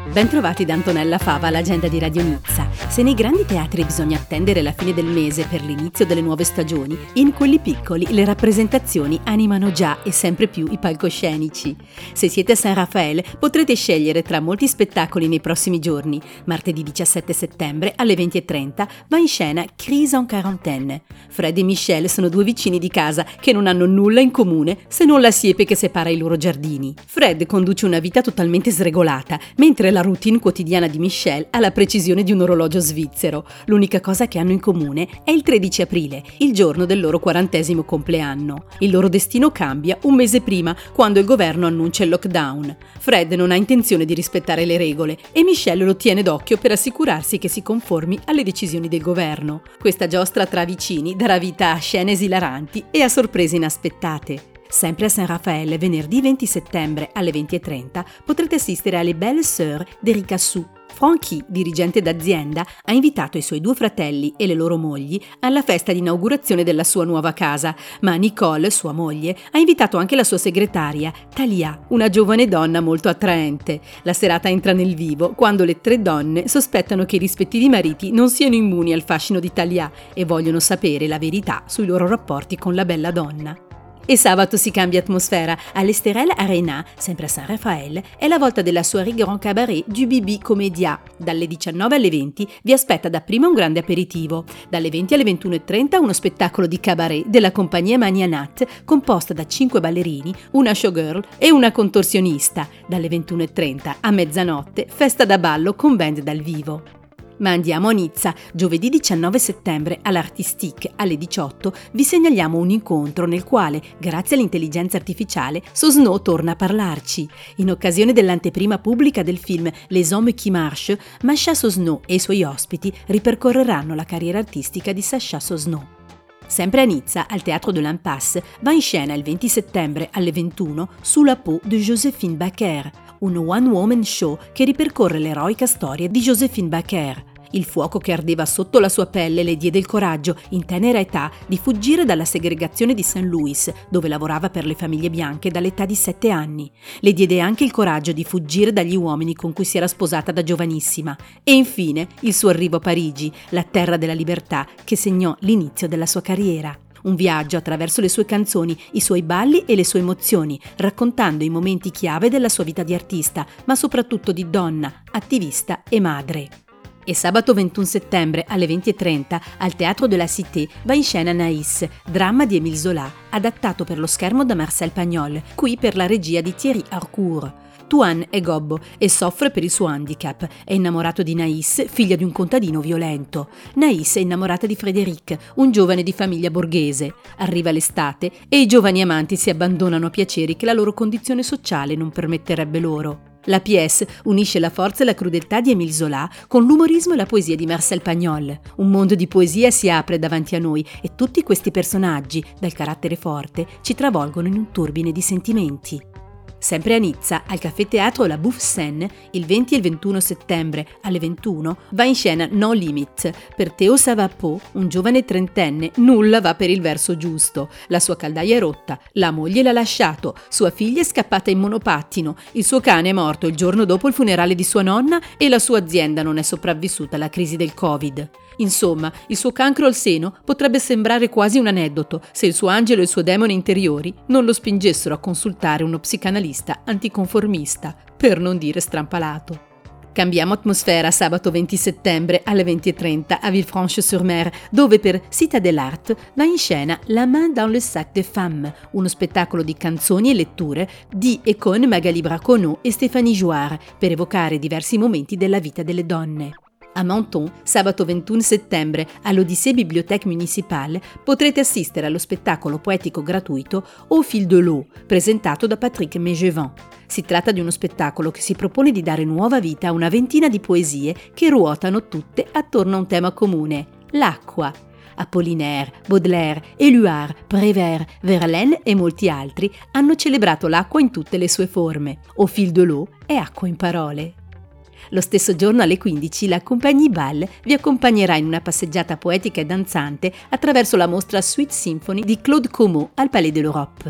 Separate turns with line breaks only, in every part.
Bentrovati da Antonella Fava, l'agenda di Radio Nizza. Se nei grandi teatri bisogna attendere la fine del mese per l'inizio delle nuove stagioni, in quelli piccoli le rappresentazioni animano già e sempre più i palcoscenici. Se siete a San Raffaele potrete scegliere tra molti spettacoli nei prossimi giorni. Martedì 17 settembre alle 20:30 va in scena Crise en quarantaine. Fred e Michelle sono due vicini di casa che non hanno nulla in comune se non la siepe che separa i loro giardini. Fred conduce una vita totalmente sregolata, mentre la routine quotidiana di Michelle ha la precisione di un orologio svizzero. L'unica cosa che hanno in comune è il 13 aprile, il giorno del loro 40° compleanno. Il loro destino cambia un mese prima, quando il governo annuncia il lockdown. Fred non ha intenzione di rispettare le regole e Michelle lo tiene d'occhio per assicurarsi che si conformi alle decisioni del governo. Questa giostra tra vicini darà vita a scene esilaranti e a sorprese inaspettate. Sempre a San Raffaele, venerdì 20 settembre alle 20:30, potrete assistere alle Belles Sœurs d'Erika Su. Frankie, dirigente d'azienda, ha invitato i suoi 2 fratelli e le loro mogli alla festa di inaugurazione della sua nuova casa, ma Nicole, sua moglie, ha invitato anche la sua segretaria, Talia, una giovane donna molto attraente. La serata entra nel vivo quando le 3 donne sospettano che i rispettivi mariti non siano immuni al fascino di Talia e vogliono sapere la verità sui loro rapporti con la bella donna. E sabato si cambia atmosfera. All'Esterel Arena, sempre a San Raffaele, è la volta della soirée Grand Cabaret du Bibi Comédia. Dalle 19 alle 20 vi aspetta dapprima un grande aperitivo. Dalle 20 alle 21:30 uno spettacolo di cabaret della compagnia Manianat, composta da 5 ballerini, una showgirl e una contorsionista. Dalle 21:30 a mezzanotte, festa da ballo con band dal vivo. Ma andiamo a Nizza. Giovedì 19 settembre all'Artistique alle 18 vi segnaliamo un incontro nel quale, grazie all'intelligenza artificiale, Sosno torna a parlarci. In occasione dell'anteprima pubblica del film Les Hommes qui marchent, Masha Sosno e i suoi ospiti ripercorreranno la carriera artistica di Sacha Sosno. Sempre a Nizza, al Teatro de l'Impasse, va in scena il 20 settembre alle 21 Sous la peau de Joséphine Baker, un one-woman show che ripercorre l'eroica storia di Joséphine Baker. Il fuoco che ardeva sotto la sua pelle le diede il coraggio, in tenera età, di fuggire dalla segregazione di St. Louis, dove lavorava per le famiglie bianche dall'età di 7 anni. Le diede anche il coraggio di fuggire dagli uomini con cui si era sposata da giovanissima. E infine il suo arrivo a Parigi, la terra della libertà, che segnò l'inizio della sua carriera. Un viaggio attraverso le sue canzoni, i suoi balli e le sue emozioni, raccontando i momenti chiave della sua vita di artista, ma soprattutto di donna, attivista e madre. E sabato 21 settembre alle 20:30 al Teatro de la Cité va in scena Naïs, dramma di Émile Zola, adattato per lo schermo da Marcel Pagnol, qui per la regia di Thierry Harcourt. Tuan è gobbo e soffre per il suo handicap. È innamorato di Naïs, figlia di un contadino violento. Naïs è innamorata di Frédéric, un giovane di famiglia borghese. Arriva l'estate e i giovani amanti si abbandonano a piaceri che la loro condizione sociale non permetterebbe loro. La pièce unisce la forza e la crudeltà di Émile Zola con l'umorismo e la poesia di Marcel Pagnol. Un mondo di poesia si apre davanti a noi e tutti questi personaggi, dal carattere forte, ci travolgono in un turbine di sentimenti. Sempre a Nizza, al Café Teatro La Bouffe Seine, il 20 e il 21 settembre alle 21 va in scena No Limit. Per Théo Savapeau, un giovane trentenne, nulla va per il verso giusto. La sua caldaia è rotta, la moglie l'ha lasciato, sua figlia è scappata in monopattino, il suo cane è morto il giorno dopo il funerale di sua nonna e la sua azienda non è sopravvissuta alla crisi del Covid. Insomma, il suo cancro al seno potrebbe sembrare quasi un aneddoto se il suo angelo e il suo demone interiori non lo spingessero a consultare uno psicanalista anticonformista, per non dire strampalato. Cambiamo atmosfera sabato 20 settembre alle 20:30 a Villefranche-sur-Mer, dove per Cité de l'Art va in scena La main dans le sac des femmes, uno spettacolo di canzoni e letture di e con Magali Braconneau e Stéphanie Jouard, per evocare diversi momenti della vita delle donne. A Menton, sabato 21 settembre, all'Odyssée Bibliothèque Municipale, potrete assistere allo spettacolo poetico gratuito Au fil de l'eau, presentato da Patrick Mégevin. Si tratta di uno spettacolo che si propone di dare nuova vita a una ventina di poesie che ruotano tutte attorno a un tema comune, l'acqua. Apollinaire, Baudelaire, Éluard, Prévert, Verlaine e molti altri hanno celebrato l'acqua in tutte le sue forme. Au fil de l'eau è acqua in parole. Lo stesso giorno alle 15 la Compagnie Bal vi accompagnerà in una passeggiata poetica e danzante attraverso la mostra Suite Symphony di Claude Como al Palais de l'Europe.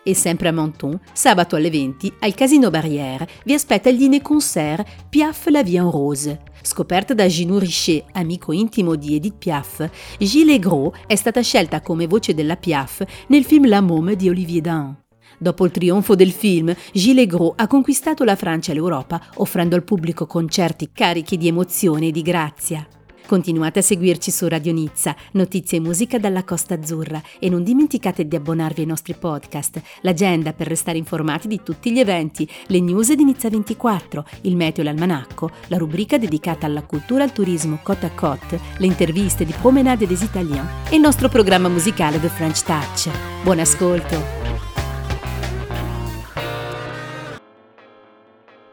E sempre a Menton, sabato alle 20, al Casino Barrière, vi aspetta il dîner-concert Piaf La Vie en Rose. Scoperta da Ginou Richet, amico intimo di Edith Piaf, Gilles Gros è stata scelta come voce della Piaf nel film La Môme di Olivier Dahan. Dopo il trionfo del film, Gilles Gros ha conquistato la Francia e l'Europa, offrendo al pubblico concerti carichi di emozione e di grazia. Continuate a seguirci su Radio Nizza, notizie e musica dalla Costa Azzurra e non dimenticate di abbonarvi ai nostri podcast, l'agenda per restare informati di tutti gli eventi, le news di Nizza 24, il meteo e l'almanacco, la rubrica dedicata alla cultura e al turismo Côte à Côte, le interviste di Promenade des Italiens e il nostro programma musicale The French Touch. Buon ascolto!